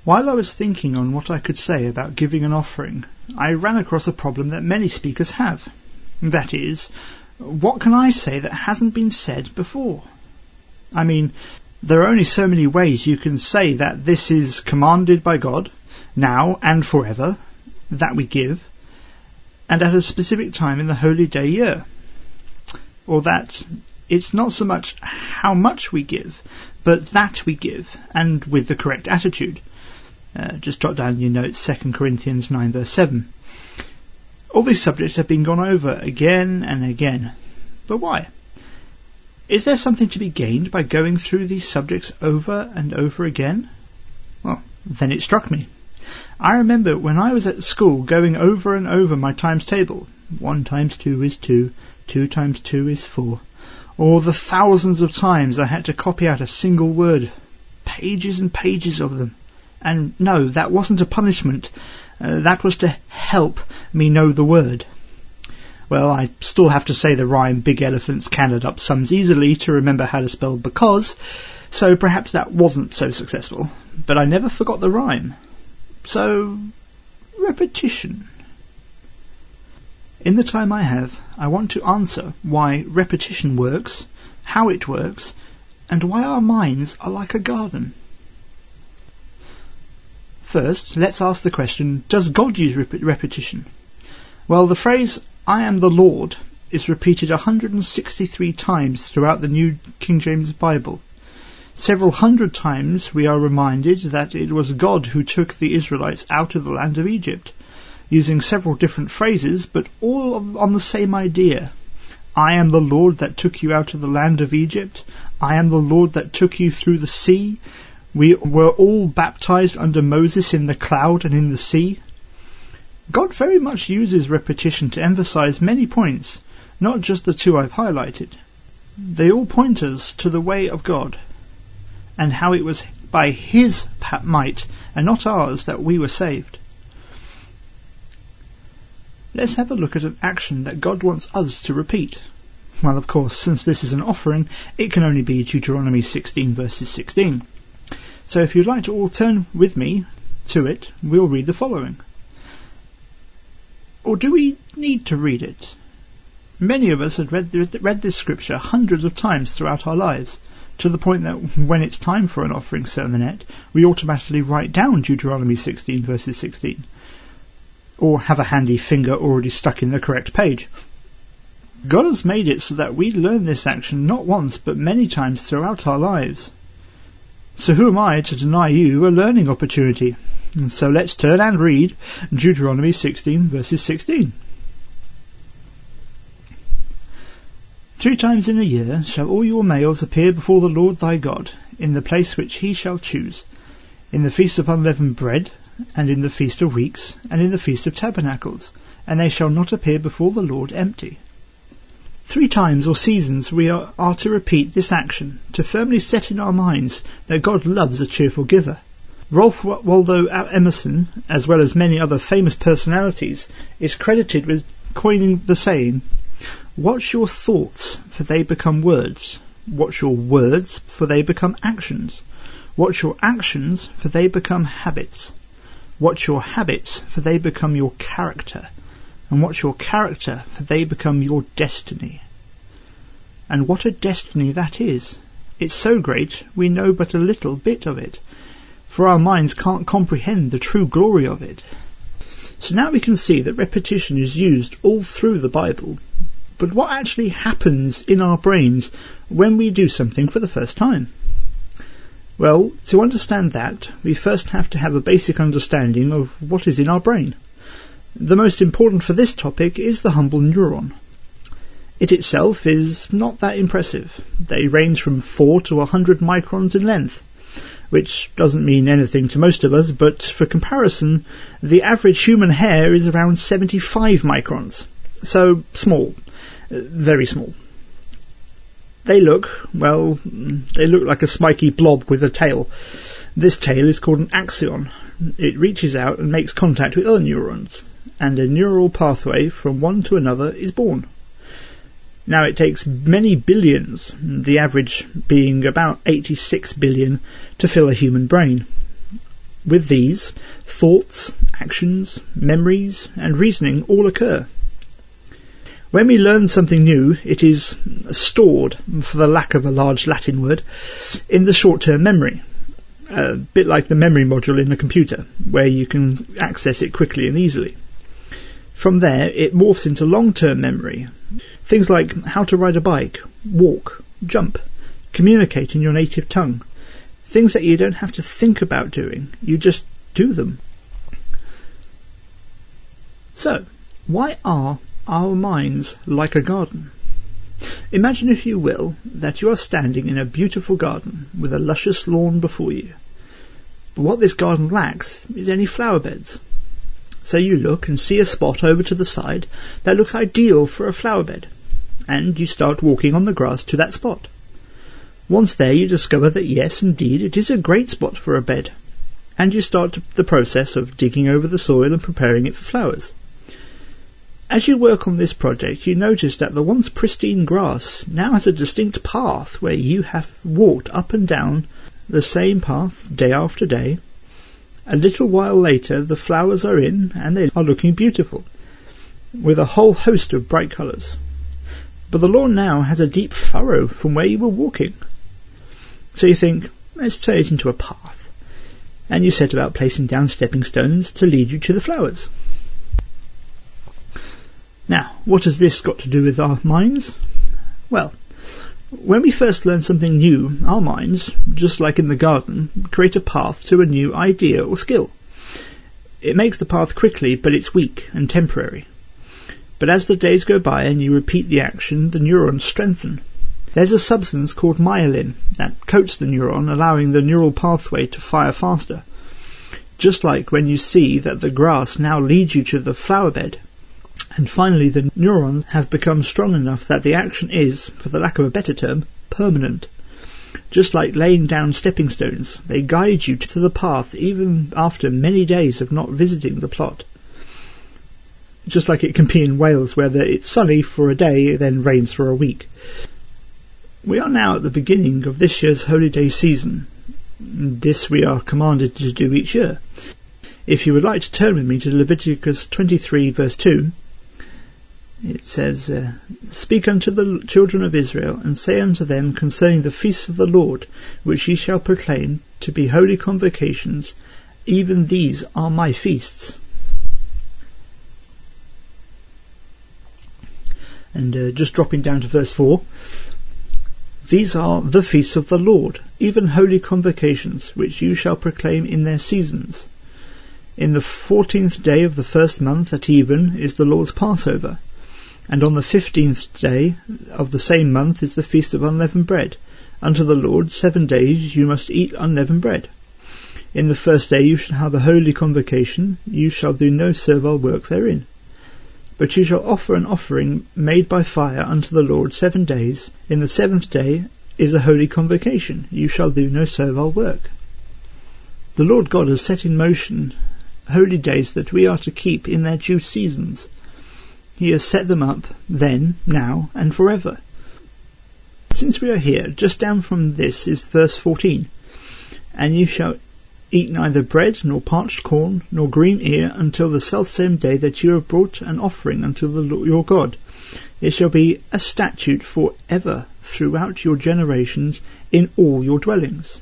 While I was thinking on what I could say about giving an offering, I ran across a problem that many speakers have. That is, what can I say that hasn't been said before? I mean, there are only so many ways you can say that this is commanded by God, now and forever, that we give, and at a specific time in the holy day year. Or that it's not so much how much we give, but that we give, and with the correct attitude. Just jot down your notes, 2 Corinthians 9 verse 7. All these subjects have been gone over again and again. But why? Is there something to be gained by going through these subjects over and over again? Well, then it struck me. I remember when I was at school going over and over my times table. 1 times 2 is 2, 2 times 2 is 4. Or the thousands of times I had to copy out a single word. Pages and pages of them. And no, that wasn't a punishment. That was to help me know the word. Well, I still have to say the rhyme big elephants can add up sums easily to remember how to spell because, so perhaps that wasn't so successful. But I never forgot the rhyme. So, repetition. In the time I have, I want to answer why repetition works, how it works, and why our minds are like a garden. First, let's ask the question, does God use repetition? Well, the phrase, I am the Lord, is repeated 163 times throughout the New King James Bible. Several hundred times we are reminded that it was God who took the Israelites out of the land of Egypt, using several different phrases, but all on the same idea. I am the Lord that took you out of the land of Egypt. I am the Lord that took you through the sea. We were all baptized under Moses in the cloud and in the sea. God very much uses repetition to emphasize many points, not just the two I've highlighted. They all point us to the way of God, and how it was by His might and not ours that we were saved. Let's have a look at an action that God wants us to repeat. Well, of course, since this is an offering, it can only be Deuteronomy 16 verses 16. So if you'd like to all turn with me to it, we'll read the following. Or do we need to read it? Many of us have read this scripture hundreds of times throughout our lives, to the point that when it's time for an offering sermonette, we automatically write down Deuteronomy 16 verses 16, or have a handy finger already stuck in the correct page. God has made it so that we learn this action not once but many times throughout our lives. So who am I to deny you a learning opportunity? And so let's turn and read Deuteronomy 16 verses 16. 3 times in a year shall all your males appear before the Lord thy God, in the place which he shall choose, in the feast of unleavened bread, and in the feast of weeks, and in the feast of tabernacles, and they shall not appear before the Lord empty. 3 times or seasons we are to repeat this action, to firmly set in our minds that God loves a cheerful giver. Ralph Waldo Emerson, as well as many other famous personalities, is credited with coining the saying, watch your thoughts, for they become words. Watch your words, for they become actions. Watch your actions, for they become habits. Watch your habits, for they become your character. And watch your character, for they become your destiny. And what a destiny that is! It's so great we know but a little bit of it, for our minds can't comprehend the true glory of it. So now we can see that repetition is used all through the Bible. But what actually happens in our brains when we do something for the first time? Well, to understand that, we first have to have a basic understanding of what is in our brain. The most important for this topic is the humble neuron. It itself is not that impressive. They range from 4 to 100 microns in length, which doesn't mean anything to most of us, but for comparison, the average human hair is around 75 microns. So small, very small. They look like a spiky blob with a tail. This tail is called an axon. It reaches out and makes contact with other neurons, and a neural pathway from one to another is born. Now it takes many billions, the average being about 86 billion, to fill a human brain. With these, thoughts, actions, memories, and reasoning all occur. When we learn something new, it is stored, for the lack of a large Latin word, in the short-term memory, a bit like the memory module in a computer, where you can access it quickly and easily. From there, it morphs into long-term memory. Things like how to ride a bike, walk, jump, communicate in your native tongue. Things that you don't have to think about doing, you just do them. So, why are our minds like a garden? Imagine, if you will, that you are standing in a beautiful garden with a luscious lawn before you. But what this garden lacks is any flower beds. So you look and see a spot over to the side that looks ideal for a flower bed, and you start walking on the grass to that spot. Once there, you discover that yes, indeed, it is a great spot for a bed, and you start the process of digging over the soil and preparing it for flowers. As you work on this project, you notice that the once pristine grass now has a distinct path where you have walked up and down the same path day after day. A little while later, the flowers are in and they are looking beautiful, with a whole host of bright colours. But the lawn now has a deep furrow from where you were walking. So you think, let's turn it into a path, and you set about placing down stepping stones to lead you to the flowers. Now, what has this got to do with our minds? Well, when we first learn something new, our minds, just like in the garden, create a path to a new idea or skill. It makes the path quickly, but it's weak and temporary. But as the days go by and you repeat the action, the neurons strengthen. There's a substance called myelin that coats the neuron, allowing the neural pathway to fire faster. Just like when you see that the grass now leads you to the flower bed, and finally the neurons have become strong enough that the action is, for the lack of a better term, permanent. Just like laying down stepping stones, they guide you to the path even after many days of not visiting the plot. Just like it can be in Wales, where it's sunny for a day, then rains for a week. We are now at the beginning of this year's Holy Day season. This we are commanded to do each year. If you would like to turn with me to Leviticus 23 verse 2, it says, Speak unto the children of Israel, and say unto them concerning the feasts of the Lord, which ye shall proclaim to be holy convocations, even these are my feasts. And just dropping down to verse 4, These are the feasts of the Lord, even holy convocations, which you shall proclaim in their seasons. In the 14th day of the first month at even is the Lord's Passover, and on the 15th day of the same month is the feast of unleavened bread. Unto the Lord 7 days you must eat unleavened bread. In the first day you shall have a holy convocation, you shall do no servile work therein. But you shall offer an offering made by fire unto the Lord 7 days. In the 7th day is a holy convocation, you shall do no servile work. The Lord God has set in motion holy days that we are to keep in their due seasons. He has set them up then, now, and forever. Since we are here, just down from this is verse 14. And you shall eat neither bread, nor parched corn, nor green ear, until the selfsame day that you have brought an offering unto the Lord your God. It shall be a statute for ever throughout your generations in all your dwellings.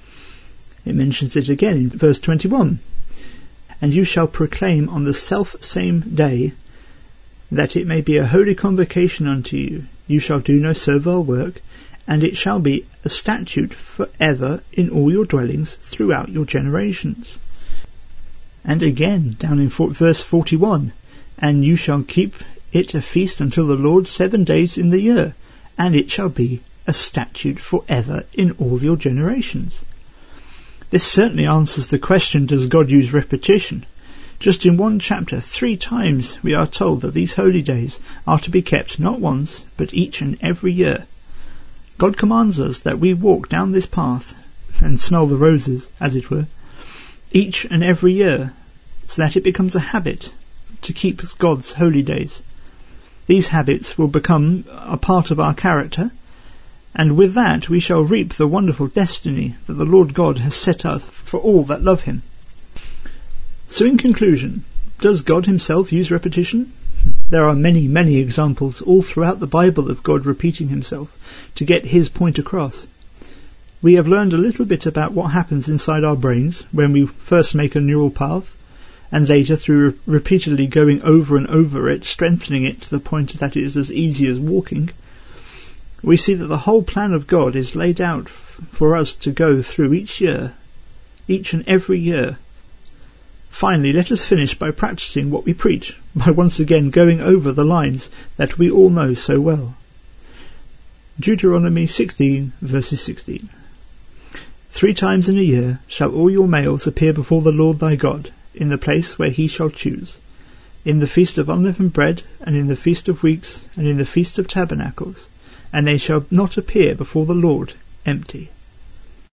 It mentions it again in verse 21. And you shall proclaim on the selfsame day, that it may be a holy convocation unto you. You shall do no servile work, and it shall be a statute for ever in all your dwellings throughout your generations. And again, down in verse 41, and you shall keep it a feast until the Lord 7 days in the year, and it shall be a statute for ever in all your generations. This certainly answers the question, does God use repetition? Just in one chapter, 3 times we are told that these holy days are to be kept not once, but each and every year. God commands us that we walk down this path and smell the roses, as it were, each and every year, so that it becomes a habit to keep God's holy days. These habits will become a part of our character, and with that we shall reap the wonderful destiny that the Lord God has set us for all that love him. So in conclusion, does God himself use repetition? There are many, many examples all throughout the Bible of God repeating himself to get his point across. We have learned a little bit about what happens inside our brains when we first make a neural path, and later through repeatedly going over and over it, strengthening it to the point that it is as easy as walking. We see that the whole plan of God is laid out for us to go through each and every year. Finally, let us finish by practicing what we preach, by once again going over the lines that we all know so well. Deuteronomy 16, verses 16. 3 times in a year shall all your males appear before the Lord thy God, in the place where he shall choose, in the feast of unleavened bread, and in the feast of weeks, and in the feast of tabernacles, and they shall not appear before the Lord empty.